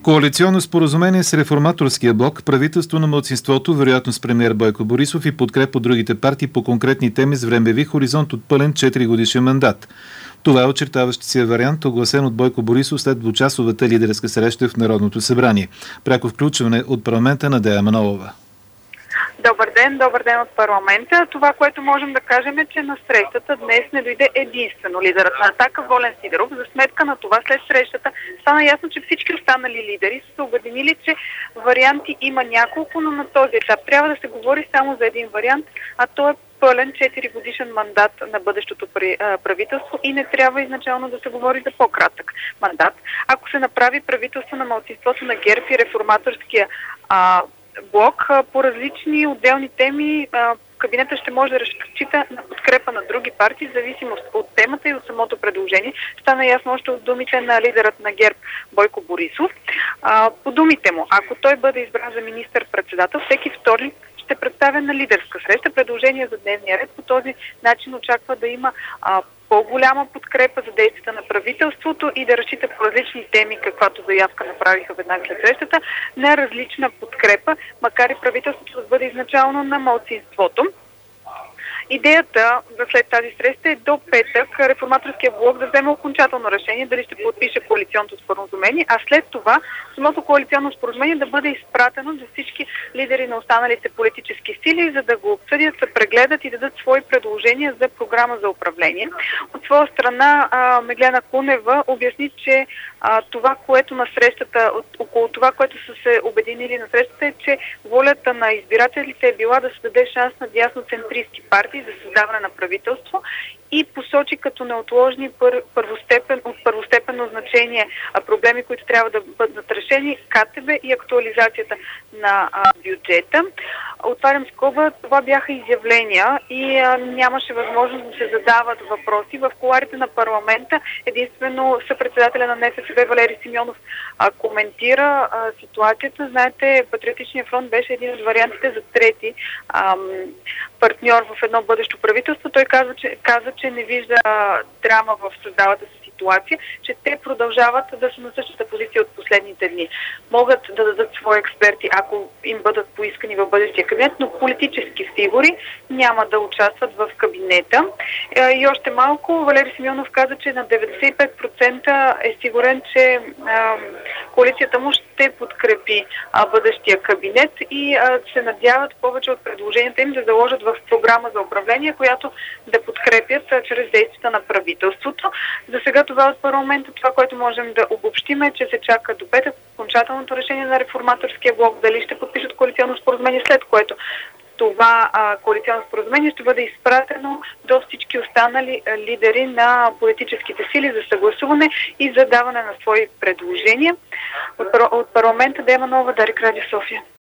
Коалиционно споразумение с реформаторския блок, правителство на малцинството, вероятно с премиер Бойко Борисов и подкрепа от другите партии по конкретни теми с времеви хоризонт от пълен 4-годишен мандат. Това е очертаващ се вариант, огласен от Бойко Борисов след двучасовата лидерска среща в Народното събрание. Пряко включване от парламента на Дея Манолова. Добър ден от парламента. Това, което можем да кажем е, че на срещата днес не дойде единствено лидерът на Атака Волен Сидеров. За сметка на това, след срещата стана ясно, че всички останали лидери са се обединили, че варианти има няколко, но на този етап трябва да се говори само за един вариант, а то е пълен 4-годишен мандат на бъдещото правителство и не трябва изначално да се говори за по-кратък мандат. Ако се направи правителство на малцинството на ГЕРБ и реформаторския блок по различни отделни теми, кабинета ще може да разчита на подкрепа на други партии, в зависимост от темата и от самото предложение. Стана ясно още от думите на лидерът на ГЕРБ Бойко Борисов. По думите му, ако той бъде избран за министър-председател, всеки вторник ще представя на лидерска среща предложения за дневния ред. По този начин очаква да има по-голяма подкрепа за действията на правителството и да разчита по различни теми, каквато заявка направиха веднага след срещата, на различна подкрепа, макар и правителството да бъде изначално на малцинството. Идеята след тази среща е до петък реформаторския блок да вземе окончателно решение дали ще подпише коалиционното споразумение, а след това самото коалиционно споразумение да бъде изпратено до всички лидери на останалите политически сили, за да го обсъдят, прегледат и дадат свои предложения за програма за управление. От своя страна Меглена Кунева обясни, че това, което на срещата, около това, което са се обединили на срещата, е, че волята на избирателите е била да се даде шанс на дясноцентристки партии за създаване на правителство и посочи като неотложни от първостепенно значение проблеми, които трябва да бъдат решени, КТБ и актуализацията на бюджета. Отварям скоба, това бяха изявления и нямаше възможност да се задават въпроси. В кулоарите на парламента единствено съпредседателя на НФСБ Валери Симеонов коментира ситуацията. Знаете, Патриотичният фронт беше един от вариантите за трети партньор в едно бъдещо правителство. Той каза, че не вижда драма в създалата се ситуация, че те продължават да са на същата позиция от последните дни. Могат да дадат свои експерти, ако им бъдат поискани в бъдещия кабинет, но политически фигури няма да участват в кабинета. И още малко, Валери Симеонов каза, че на 95% е сигурен, че коалицията му ще подкрепи бъдещия кабинет и се надяват повече от предложенията им да заложат в програма за управление, която да подкрепят чрез действията на правителството. За сега това от парламента, това, което можем да обобщим е, че се чака до петък окончателното решение на реформаторския блок, дали ще подпишат коалиционно споразумение, след което това коалиционно споразумение ще бъде изпратено до всички останали лидери на политическите сили за съгласуване и за даване на свои предложения. От парламента Дея Манолова, Дарик, Радио София.